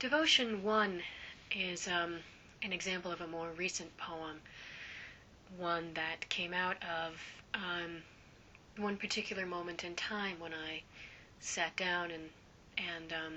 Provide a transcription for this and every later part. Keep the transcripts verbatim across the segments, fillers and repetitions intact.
Devotion one is um, an example of a more recent poem, one that came out of um, one particular moment in time when I sat down and and um,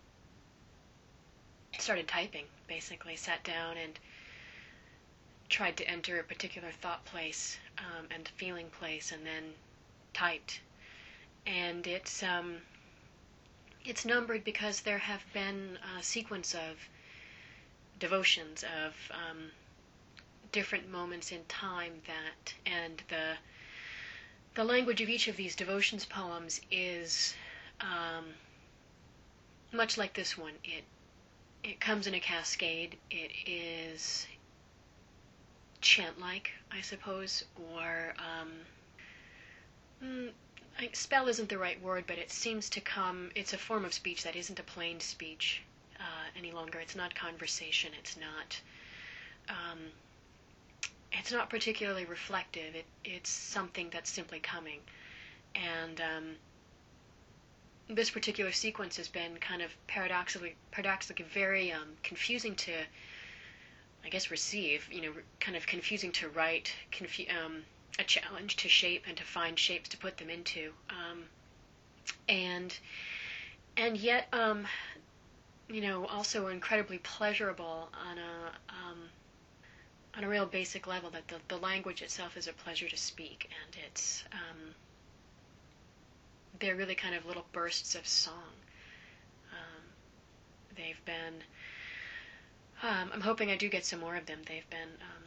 started typing. Basically, sat down and tried to enter a particular thought place um, and feeling place, and then typed. And it's um, it's numbered because there have been a sequence of devotions of um, different moments in time that, and the the language of each of these devotions poems is um, much like this one. It it comes in a cascade. It is chant-like, I suppose, or um, mm, I, spell isn't the right word, but it seems to come. It's a form of speech that isn't a plain speech uh, any longer. It's not conversation. It's not. Um, it's not particularly reflective. It it's something that's simply coming, and um, this particular sequence has been kind of paradoxically, paradoxically very um, confusing to, I guess, receive. You know, kind of confusing to write. Confu- um, a challenge to shape and to find shapes to put them into, um, and and yet, um, you know, also incredibly pleasurable on a um, on a real basic level. That the, the language itself is a pleasure to speak, and it's um, they're really kind of little bursts of song. Um, they've been. Um, I'm hoping I do get some more of them. They've been. Um,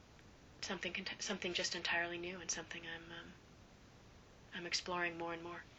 Something, something just entirely new, and something I'm, um, I'm exploring more and more.